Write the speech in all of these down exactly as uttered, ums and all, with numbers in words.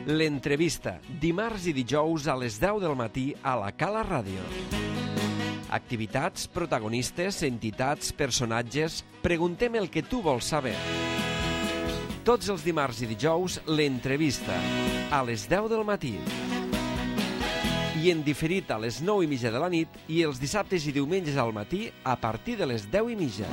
L'entrevista, dimarts i dijous a les deu del matí a la Cala Ràdio. Activitats, protagonistes, entitats, personatges... Preguntem el que tu vols saber. Tots els dimarts i dijous, l'entrevista, a les deu del matí. I en diferit a les nou i mitja de la nit i els dissabtes i diumenges al matí a partir de les deu i mitja.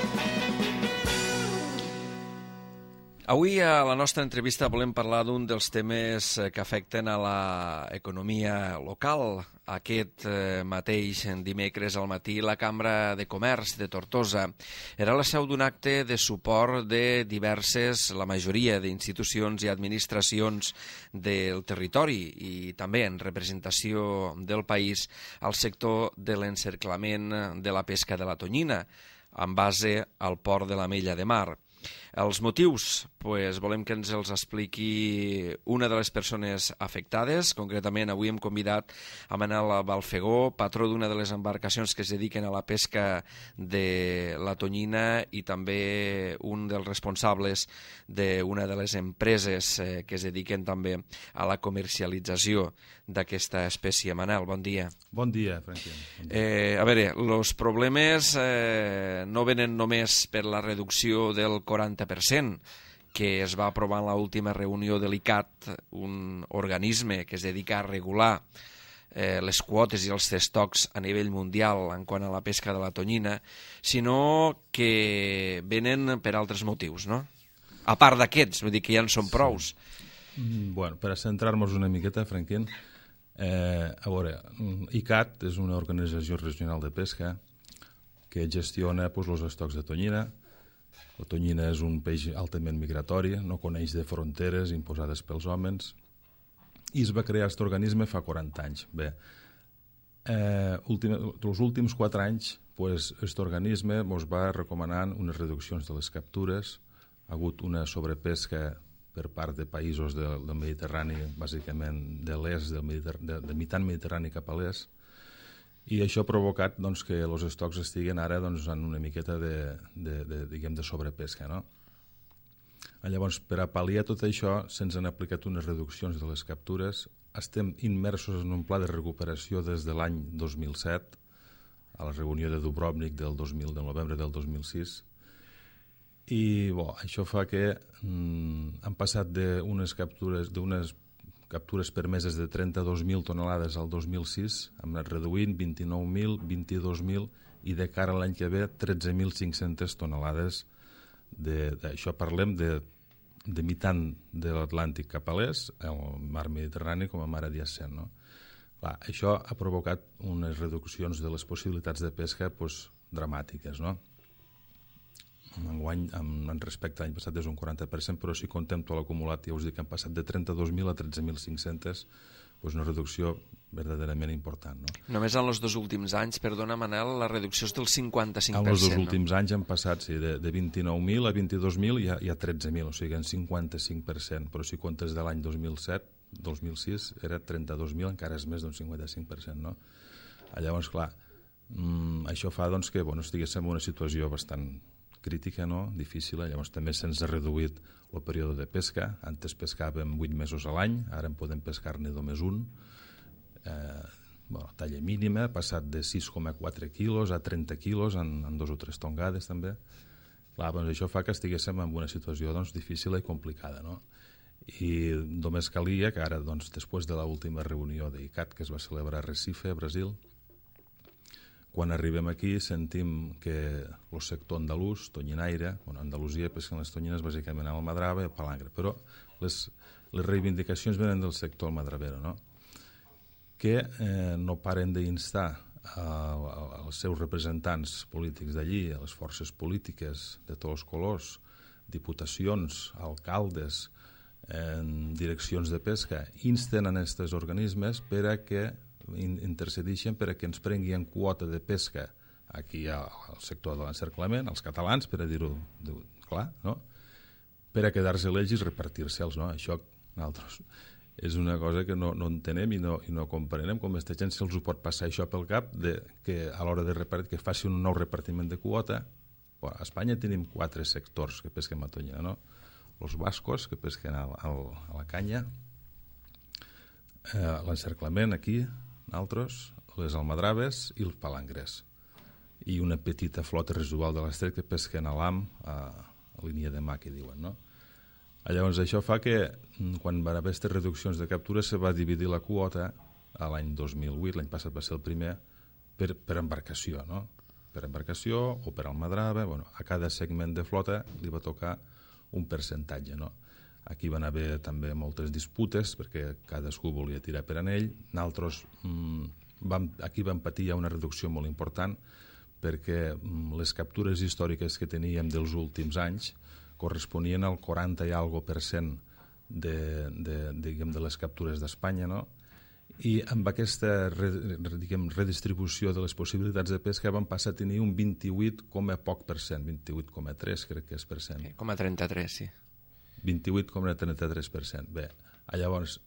Avui a la nostra entrevista volem parlar d'un dels temes que afecten a l'economia local. Aquest mateix dimecres al matí la Cambra de Comerç de Tortosa era la seu d'un acte de suport de diverses, la majoria d'institucions i administracions del territori i també en representació del país al sector de l'encerclament de la pesca de la tonyina en base al port de l'Ametlla de Mar. Els motius, pues, volem que ens els expliqui una de les persones afectades. Concretament, avui hem convidat a Manel Balfegó, patró d'una de les embarcacions que es dediquen a la pesca de la tonyina i també un dels responsables d'una de les empreses eh, que es dediquen també a la comercialització d'aquesta espècie. Manel, bon dia. Bon dia, Franquín. Bon dia. Eh, a veure, els problemes eh, no venen només per la reducció del quaranta per cent que es va aprovar en l'última reunió de l'I C A T, un organisme que es dedica a regular eh, les quotes i els estocs a nivell mundial en quant a la pesca de la tonyina, sinó que venen per altres motius, no? A part d'aquests, vull dir que ja en són prous. Sí. Bueno, per a centrar-nos una miqueta, Franquín, eh, a veure, I C A T és una organització regional de pesca que gestiona pues, els estocs de tonyina. La tonyina és un peix altament migratori, no coneix de fronteres imposades pels homes, i es va crear aquest organisme fa quaranta anys. Bé, eh, últim, els últims quatre anys, pues, aquest organisme ens va recomanant unes reduccions de les captures, ha hagut una sobrepesca per part de països del, del Mediterrani, bàsicament de l'est, de, de mitant mediterrani cap a l'est, i això ha provocat doncs, que els estocs estiguen ara doncs, en una miqueta de, de, de, diguem, de sobrepesca. No? Llavors, per a pal·liar tot això, se'ns han aplicat unes reduccions de les captures. Estem immersos en un pla de recuperació des de l'any dos mil set, a la reunió de Dubrovnik del, dos mil, de novembre del dos mil sis, i bo, això fa que mm, han passat d'unes captures, d'unes captures permeses de trenta-dos mil tonelades al dos mil sis, hem anat reduint vint-i-nou mil, vint-i-dos mil i de cara a l'any que ve tretze mil cinc-centes tonelades. De, de, això parlem de, de mitant de l'Atlàntic cap a l'est, el mar Mediterrani com a mar adjacent. No? Clar, això ha provocat unes reduccions de les possibilitats de pesca pues, dramàtiques. No? Enguany, en, en respecte a l'any passat és un quaranta per cent, però si contem tot l'acumulat, ja us dic que han passat de trenta-dos mil a tretze mil cinc-cents, doncs una reducció verdaderament important. No? Només en els dos últims anys, perdona Manel, la reducció és del cinquanta-cinc per cent. En els dos no? últims anys han passat sí, de, de vint-i-nou mil a vint-i-dos mil i a, i a tretze mil, o sigui, en cinquanta-cinc per cent, però si comptes de l'any dos mil set, dos mil sis, era trenta-dos mil, encara és més d'un cinquanta-cinc per cent. No? Llavors, clar, mmm, això fa doncs, que bueno, estiguéssim en una situació bastant crítica, no? Difícil. Llavors també se'ns ha reduït el període de pesca. Antes pescàvem vuit mesos a l'any, ara en podem pescar-ne només un. Eh, bueno, talla mínima, ha passat de sis coma quatre quilos a trenta quilos en, en dos o tres tongades també. Clar, doncs això fa que estiguéssim en una situació doncs, difícil i complicada. No? I només calia que ara, doncs, després de l'última reunió d'I C A T que es va celebrar a Recife, a Brasil, quan arribem aquí sentim que el sector andalús, tonyinaire, bueno, Andalusia pesquen les tonyines bàsicament a Almadrava i a Palangre, però les, les reivindicacions venen del sector almadravero, no? que eh, no paren d'instar als seus representants polítics d'allí, a les forces polítiques de tots els colors, diputacions, alcaldes, eh, direccions de pesca, insten en aquests organismes per a que intercedeixen per a que ens prenguin quota de pesca aquí al sector de l'encerclament, els catalans, per a dir-ho clar, no? per a quedar-se ells i repartir-se'ls. No? Això nosaltres és una cosa que no, no entenem i no, i no comprenem com aquesta gent se'ls ho pot passar això pel cap de, que a l'hora de repartir, que faci un nou repartiment de quota. Bueno, a Espanya tenim quatre sectors que pesquen a tonyina, no? Els bascos, que pesquen a, a, a la canya, eh, l'encerclament aquí, nosaltres, les almadraves i els palangres. I una petita flota residual de l'estret que pesquen a l'A M, a, a línia de mà, que diuen, no? Llavors, això fa que, quan van haver aquestes reduccions de captura, se va dividir la quota a l'any dos mil vuit, l'any passat va ser el primer, per, per embarcació, no? Per embarcació o per almadrava, bueno, a cada segment de flota li va tocar un percentatge, no? Aquí van haver també moltes disputes, perquè cadascú volia tirar per anell. Nosaltres, mmm, vam, aquí vam patir ja una reducció molt important, perquè mmm, les captures històriques que teníem dels últims anys corresponien al quaranta i algo per cent de, de, diguem, de les captures d'Espanya, no? I amb aquesta re, diguem, redistribució de les possibilitats de pesca vam passar a tenir un vint-i-vuit coma poc per cent, vint-i-vuit coma tres crec que és per cent. Com a trenta-tres, sí. vint-i-vuit coma trenta-tres per cent. Bé, llavors,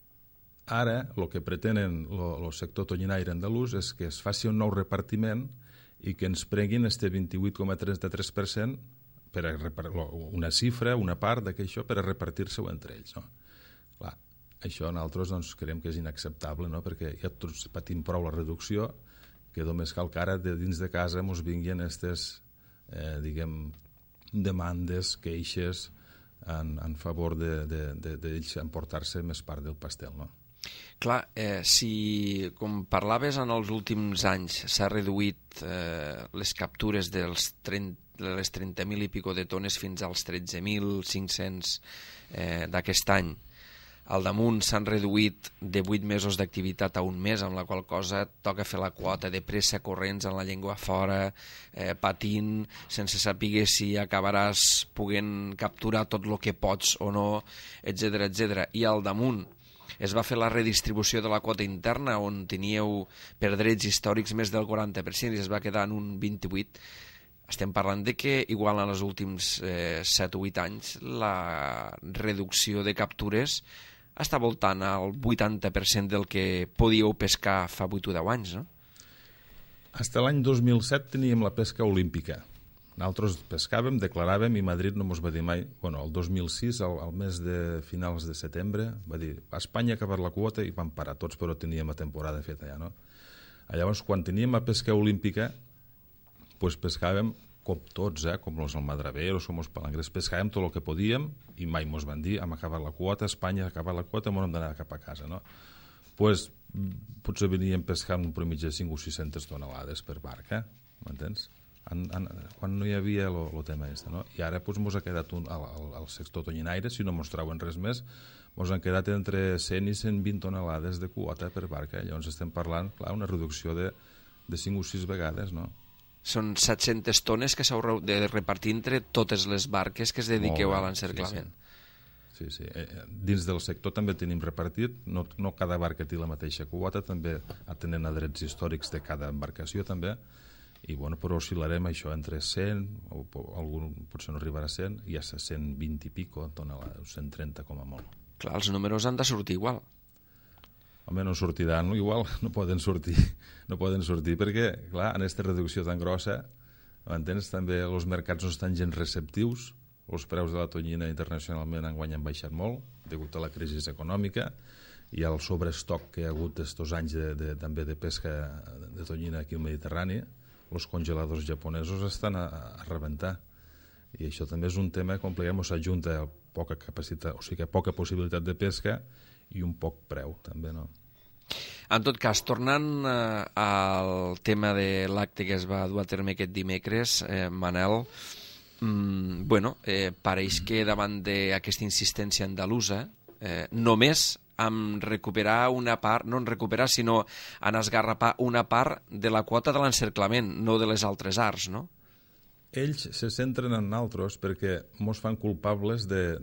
ara el que pretenen el sector tonyinaire andalús és que es faci un nou repartiment i que ens prenguin este vint-i-vuit coma trenta-tres per cent per a una xifra, una part d'aquest per a repartir-se-ho entre ells, no? Clar, això nosaltres doncs, creiem que és inacceptable, no? Perquè ja tots patim prou la reducció, que només cal que ara de dins de casa ens vinguin aquestes eh, diguem, demandes, queixes en, en favor d'ells de, de, de emportar-se més part del pastel, no? Clar, eh, si, com parlaves en els últims anys, s'ha reduït eh, les captures dels trenta de les trenta mil i pico de tones fins als tretze mil cinc-cents eh, d'aquest any. Al damunt s'han reduït de vuit mesos d'activitat a un mes, amb la qual cosa toca fer la quota de pressa, corrents en la llengua fora, eh, patint, sense saber si acabaràs podent capturar tot el que pots o no, etcètera, etcètera. I al damunt es va fer la redistribució de la quota interna, on teníeu per drets històrics més del quaranta per cent i es va quedar en un vint-i-vuit per cent. Estem parlant de que, igual en els últims eh, set o vuit anys, la reducció de captures està voltant al vuitanta per cent del que podíeu pescar fa vuit o deu anys, no? Fins l'any dos mil set teníem la pesca olímpica. Nosaltres pescàvem, declaràvem, i Madrid no ens va dir mai... Bueno, el dos mil sis, al, al mes de finals de setembre, va dir a Espanya ha acabat la quota i vam parar tots, però teníem la temporada feta ja, no? Llavors, quan teníem la pesca olímpica, pues pescàvem com tots, eh? Com els almadraveros, com els palangres, pescàvem tot el que podíem i mai mos van dir hem acabat la quota, Espanya ha acabat la quota, m'hem d'anar cap a casa, no? Pues, potser veníem pescant un promig de cinc o sis-centes tonelades per barca, m'entens? En, en, quan no hi havia el tema este, no? I ara pues, mos ha quedat un, al, al sector tonyinaire, si no mos trauen res més, mos han quedat entre cent i cent vint tonelades de quota per barca. Llavors estem parlant, clar, una reducció de, de cinc o sis vegades, no? Són set-centes tones que s'heu de repartir entre totes les barques que es dediqueu a l'encerclament. Sí, sí. sí. Eh, dins del sector també tenim repartit, no, no cada barca té la mateixa quota, també atenent a drets històrics de cada embarcació també, i bueno, però oscil·larem això entre cent, o, o algun potser no arribarà a cent, i a cent vint i pico tonelades, cent trenta com a molt. Clar, els números han de sortir igual. Home, no sortiran, no? Igual no poden sortir, no poden sortir perquè, clar, en aquesta reducció tan grossa, m'entens, també els mercats no estan gens receptius, els preus de la tonyina internacionalment enguany han baixat molt, degut a la crisi econòmica, i al sobrestoc que hi ha hagut estos anys de, de, també de pesca de tonyina aquí al Mediterrani, els congeladors japonesos estan a, a rebentar. I això també és un tema complicat, ens ajunta poca capacitat, o sigui, poca possibilitat de pesca i un poc preu, també, no? En tot cas, tornant eh, al tema de l'acte que es va dur a terme aquest dimecres, eh, Manel, mm, bueno, eh, pareix que davant d'aquesta insistència andalusa, eh, només en recuperar una part, no en recuperar, sinó en esgarrapar una part de la quota de l'encerclament, no de les altres arts, no? Ells se centren en nosaltres perquè mos fan culpables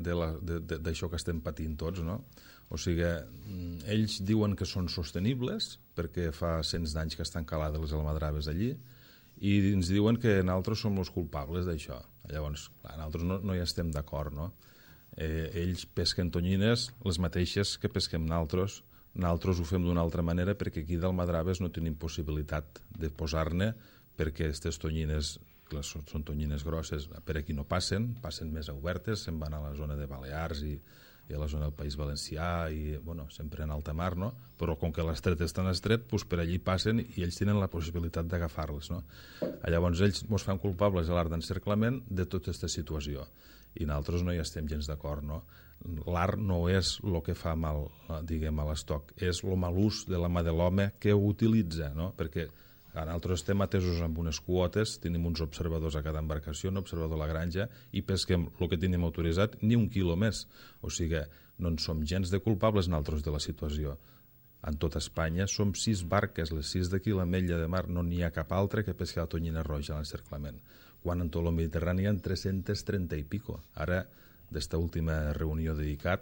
d'això que estem patint tots, no? O sigui, ells diuen que són sostenibles perquè fa cents d'anys que estan calades les almadraves allí i ens diuen que nosaltres som els culpables d'això. Llavors, clar, nosaltres no, no hi estem d'acord, no? Eh, ells pesquen tonyines les mateixes que pesquem nosaltres. Nosaltres ho fem d'una altra manera perquè aquí d'almadraves no tenim possibilitat de posar-ne perquè aquestes tonyines són, són tonyines grosses, per aquí no passen, passen més obertes, se'n van a la zona de Balears i, i a la zona del País Valencià, i bueno, sempre en alta mar, no? Però com que l'estret és tan estret, doncs per allí passen i ells tenen la possibilitat d'agafar-les, no? Llavors ells ens fan culpables a l'art d'encerclament de tota aquesta situació, i nosaltres no hi estem gens d'acord, no? L'art no és el que fa mal, diguem, a l'estoc, és el mal ús de la mà de l'home que ho utilitza, no? Perquè nosaltres estem atesos amb unes quotes, tenim uns observadors a cada embarcació, un observador a la granja, i pesquem el que tenim autoritzat, ni un quilo més. O sigui, no en som gens de culpables nosaltres de la situació. En tota Espanya som sis barques, les sis d'aquí, la Mella de Mar, no n'hi ha cap altra que pesca la tonyina roja a l'encerclament. Quan en tot el Mediterrani hi ha tres-cents trenta i pico. Ara, d'esta última reunió dedicat,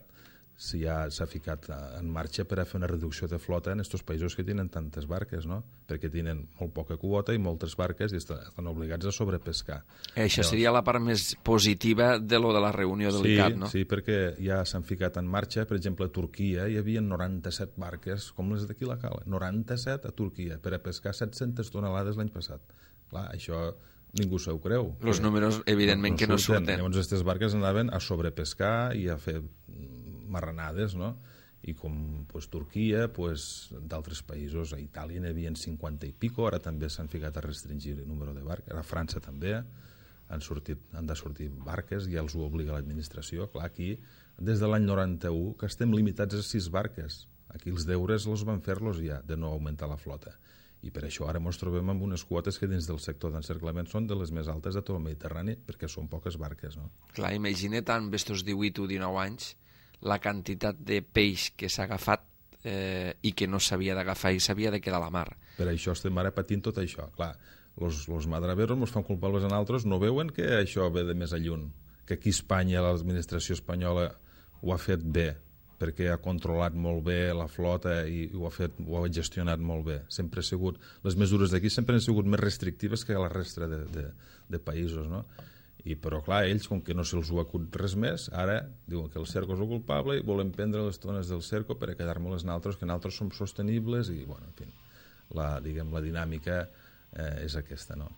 s'ha ficat en marxa per a fer una reducció de flota en aquests països que tenen tantes barques, no? Perquè tenen molt poca quota i moltes barques i estan obligats a sobrepescar. Això seria la part més positiva de lo de la reunió de l'I C A T, no? Sí, perquè ja s'han ficat en marxa, per exemple, a Turquia hi havia noranta-set barques, com les d'aquí la Cala, noranta-set a Turquia, per a pescar set-centes tonelades l'any passat. Clar, això ningú s'ho creu. Els números, evidentment, que no surten. Llavors, aquestes barques anaven a sobrepescar i a fer marranades, no? I com pues, Turquia, pues, d'altres països, a Itàlia n'hi havia cinquanta i pico, ara també s'han ficat a restringir el número de barques, a França també han, sortit, han de sortir barques, ja els ho obliga l'administració. Clar, aquí, des de l'any noranta-u, que estem limitats a sis barques. Aquí els deures els van fer-los ja, de no augmentar la flota. I per això ara ens trobem amb unes quotes que dins del sector d'encerclament són de les més altes de tot el Mediterrani, perquè són poques barques, no? Clar, imagina't en estos divuit o dinou anys la quantitat de peix que s'ha agafat eh, i que no s'havia d'agafar i s'havia de quedar a la mar. Per això estem ara patint tot això. Clar, els madraveros ens fan culpables a nosaltres, no veuen que això ve de més a lluny, que aquí a Espanya l'administració espanyola ho ha fet bé, perquè ha controlat molt bé la flota i ho ha, fet, ho ha gestionat molt bé. Sempre ha sigut, les mesures d'aquí sempre han sigut més restrictives que a la resta de, de, de països, no? I, però clar, ells, com que no se'ls ho acut res més, ara diuen que el cerco és el culpable i volen prendre les tones del cerco per a quedar-me-les naltres, que naltres som sostenibles i, bueno, en fi, la, diguem, la dinàmica eh, és aquesta, no?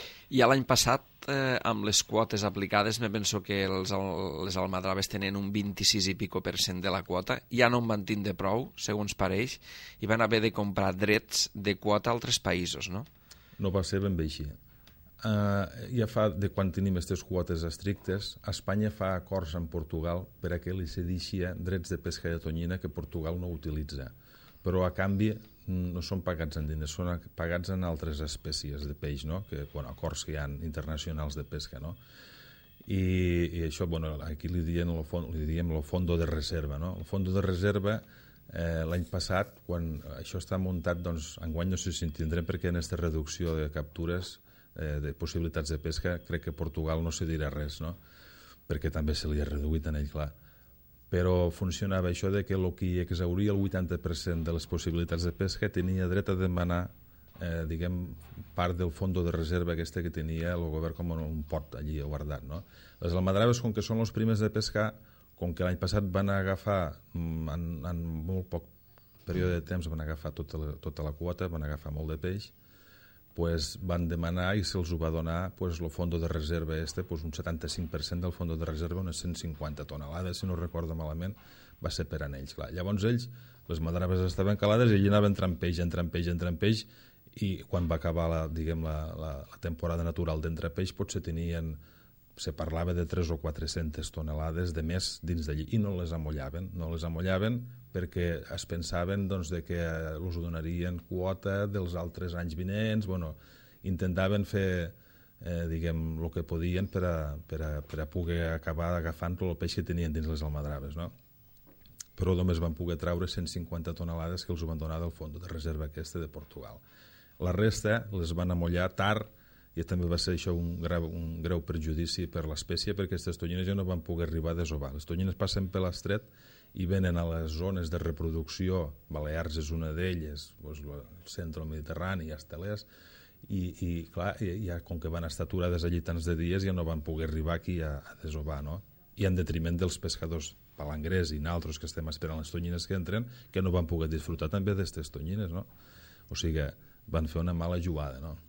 I l'any passat, eh, amb les quotes aplicades, me penso que els, les almadraves tenen un vint-i-sis i pico per cent de la quota, ja no en van tindre prou, segons pareix, i van haver de comprar drets de quota a altres països, no? No va ser ben bé així. Uh, ja fa, de quan tenim aquestes quotes estrictes, Espanya fa acords amb Portugal per a que li cedixi drets de pesca de tonyina que Portugal no utilitza. Però a canvi no són pagats en diners, són pagats en altres espècies de peix, no? Que, bueno, acords que hi ha internacionals de pesca, no? I, i això, bueno, aquí li diem el, fond, li diem el fondo de reserva, no? El fondo de reserva, eh, l'any passat, quan això està muntat, doncs, enguany no sé si en tindrem, perquè en aquesta reducció de captures eh, de possibilitats de pesca, crec que Portugal no se dirà res, no? Perquè també se li ha reduït en ell, clar. Però funcionava això de que el que hi exhauria el vuitanta per cent de les possibilitats de pesca tenia dret a demanar eh, diguem, part del fondo de reserva aquesta que tenia el govern com un port allí guardat, no? Les almadraves, com que són els primers de pescar, com que l'any passat van agafar en, en molt poc període de temps van agafar tota la, tota la quota, van agafar molt de peix, pues van demanar i se'ls ho va donar pues, el fondo de reserva este, pues, un setanta-cinc per cent del fondo de reserva, unes cent cinquanta tonelades, si no recordo malament, va ser per a ells. Clar. Llavors ells, les madraves estaven calades i allà anaven entrant peix, entrant peix, entrant peix, i quan va acabar la, diguem, la, la, la temporada natural d'entrepeix potser tenien, se parlava de tres o quatre-centes tonelades de més dins d'allí, i no les amollaven, no les amollaven perquè es pensaven doncs, de que els donarien quota dels altres anys vinents, bueno, intentaven fer eh, diguem, el que podien per a, per, a, per a poder acabar agafant tot el peix que tenien dins les almadraves, no? Però només van poder treure cent cinquanta tonelades que els van donar del fons de reserva aquesta de Portugal. La resta les van amollar tard, i també va ser això un greu, un greu perjudici per l'espècie, perquè aquestes tonyines ja no van poder arribar a desovar. Les tonyines passen per l'estret i venen a les zones de reproducció, Balears és una d'elles, doncs el centre del Mediterrani, hasta l'est, i, i clar, ja, com que van estar aturades allí tants de dies, ja no van poder arribar aquí a, a desovar, no? I en detriment dels pescadors palangrers i naltros que estem esperant les tonyines que entren, que no van poder disfrutar també d'aquestes tonyines, no? O sigui, van fer una mala jugada, no?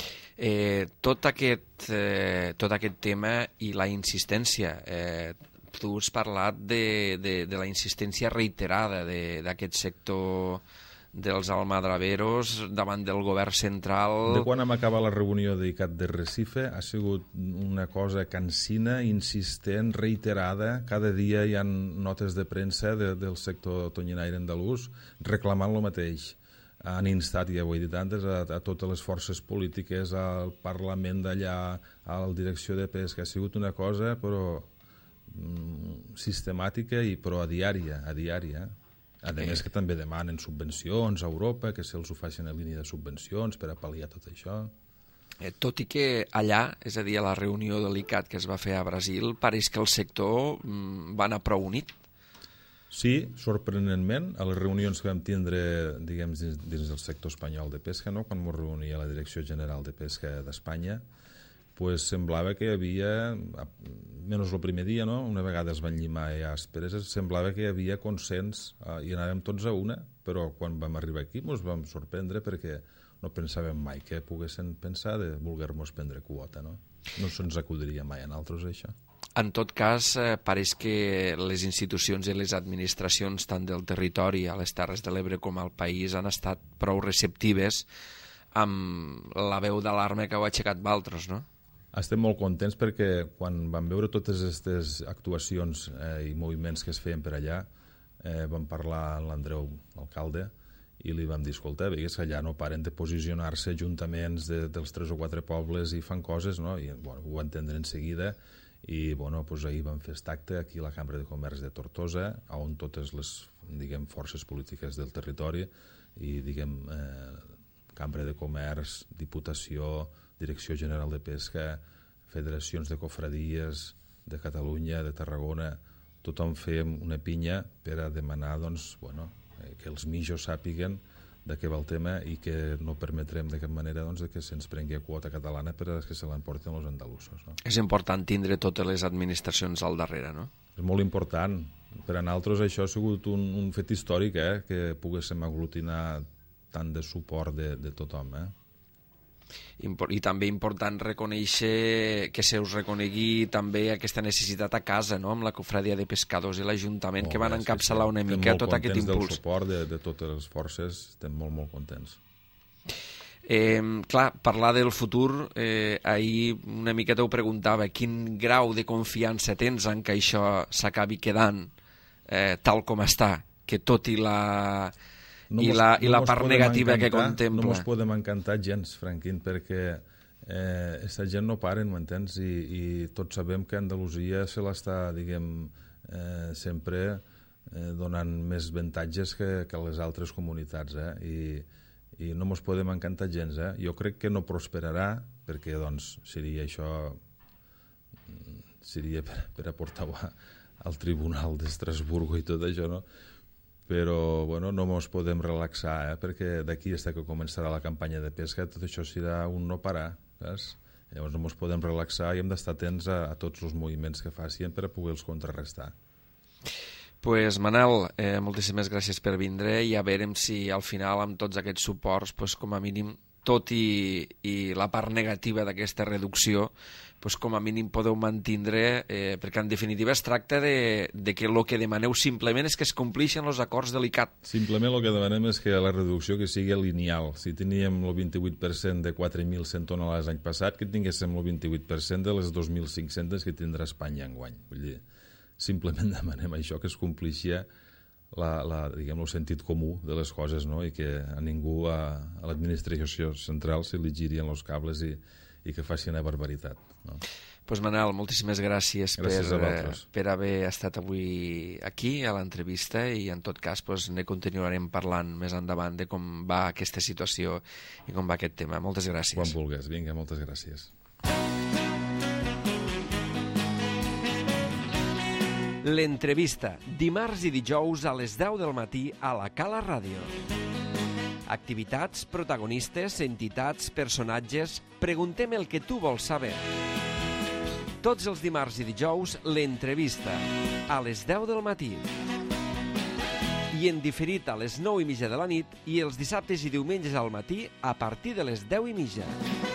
Eh, tot, aquest, eh, tot aquest tema i la insistència eh, tu has parlat de, de, de la insistència reiterada d'aquest sector dels almadraveros davant del govern central. De quan hem acabat la reunió de I C A T de Recife ha sigut una cosa cansina, insistent, reiterada. Cada dia hi ha notes de premsa de, del sector tonyinaire andalús reclamant el mateix. Han instat, ja ho he dit antes, a, a totes les forces polítiques, al Parlament d'allà, a la direcció de pesca. Ha sigut una cosa però mm, sistemàtica i però a diària, a diària. A més que també demanen subvencions a Europa, que se'ls ho facin en línia de subvencions per a pal·liar tot això. Eh, tot i que allà, és a dir, a la reunió de l'I C A T que es va fer a Brasil, pareix que el sector mm, va anar prou unit. Sí, sorprenentment, a les reunions que vam tindre, diguem, dins, dins del sector espanyol de pesca, no? Quan ens reunia la Direcció General de Pesca d'Espanya, pues semblava que hi havia, menys el primer dia, no? Una vegada es van llimar ja asperes, semblava que hi havia consens eh, i anàvem tots a una, però quan vam arribar aquí ens vam sorprendre perquè no pensàvem mai que poguessin pensar de voler-nos prendre quota, no? No se'ns acudiria mai a nosaltres, això. En tot cas, eh, pareix que les institucions i les administracions tant del territori a les Terres de l'Ebre com al país han estat prou receptives amb la veu d'alarma que heu aixecat vosaltres, no? Estem molt contents perquè quan vam veure totes aquestes actuacions eh, i moviments que es feien per allà, eh, vam parlar amb l'Andreu, l'alcalde, i li vam dir, escolta, veigues que allà no paren de posicionar-se ajuntaments de, dels tres o quatre pobles i fan coses, no? I bueno, ho van entendre en seguida i bueno, doncs ahir vam fer aquest acte aquí a la Cambra de Comerç de Tortosa, on totes les, diguem, forces polítiques del territori i, diguem, eh, Cambra de Comerç, Diputació, Direcció General de Pesca, federacions de cofradies de Catalunya, de Tarragona, tothom fèiem una pinya per a demanar doncs, bueno, que els mijos sàpiguen de què va el tema i que no permetrem de cap manera doncs, que se'ns prengui quota catalana per a que se l'emporten els andalusos. No? És important tindre totes les administracions al darrere, no? És molt important. Per a nosaltres això ha sigut un, un fet històric, eh? Que poguéssim aglutinar tant de suport de, de tothom, eh? I també important reconèixer que se us reconegui també aquesta necessitat a casa, no? Amb la cofradia de pescadors i l'Ajuntament, que van encapçalar una mica tot aquest impuls. Estem molt contents del suport de, de totes les forces, estem molt, molt contents. Eh, clar, parlar del futur, eh, ahir una miqueta ho preguntava, quin grau de confiança tens en que això s'acabi quedant eh, tal com està, que tot i la... No I mos, la, i no la part negativa que contempla. No ens podem encantar gens, Franquín, perquè aquesta eh, gent no paren, m'entens? I, I tots sabem que Andalusia se l'està, diguem, eh, sempre eh, donant més avantatges que, que les altres comunitats, eh? I, i no ens podem encantar gens, eh? Jo crec que no prosperarà, perquè, doncs, seria això... seria per, per a portar al Tribunal d'Estrasburgo i tot això, no? Però bueno, no ens podem relaxar, eh? Perquè d'aquí fins que començarà la campanya de pesca tot això serà un no parar, saps? Llavors no ens podem relaxar i hem d'estar atents a, a tots els moviments que facin per a poder-los contrarrestar. Pues Manel, eh, moltíssimes gràcies per vindre i a veure si al final amb tots aquests suports, pues, com a mínim, tot i, i la part negativa d'aquesta reducció, pues, com a mínim podeu mantindre, eh, perquè en definitiva es tracta de, de que el que demaneu simplement és que es complixen els acords de l'I C A T. Simplement el que demanem és que la reducció que sigui lineal. Si teníem el vint-i-vuit per cent de quatre mil cent tonelades l'any passat, que tinguéssim el vint-i-vuit per cent de les dos mil cinc-centes que tindrà Espanya enguany. Vull dir, simplement demanem això, que es complixi la, la, diguem, el sentit comú de les coses, no? I que a ningú a, a l'administració central se li girien els cables i, i que faci una barbaritat, no? Pues Manel, moltíssimes gràcies, gràcies per, per haver estat avui aquí a l'entrevista i en tot cas pues, ne continuarem parlant més endavant de com va aquesta situació i com va aquest tema. Moltes gràcies. Quan vulguis. Vinga, moltes gràcies. L'entrevista, dimarts i dijous a les deu del matí a la Cala Ràdio. Activitats, protagonistes, entitats, personatges... Preguntem el que tu vols saber. Tots els dimarts i dijous, l'entrevista, a les deu del matí. I en diferit a les nou i mitja de la nit i els dissabtes i diumenges al matí a partir de les deu i mitja.